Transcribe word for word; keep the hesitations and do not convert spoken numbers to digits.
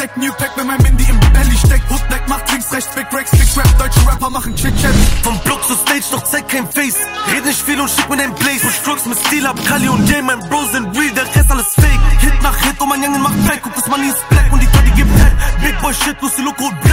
Stack, New Pack, wenn mein Mindy im Belly steckt. Hoodback macht links, rechts, Big Racks, Big Rap. Deutsche Rapper machen Chit-Chat. Vom Block zur Stage, doch zeig kein Face. Red nicht viel und schick mir dein Blaze. Push Drugs mit Stil ab, Kali und Jay, mein Bros sind real, der Rest alles fake. Hit nach Hit und mein Junge macht Back. Guck, das Money ist black und die Toddy gibt Head. Big Boy Shit, Lucy Loco und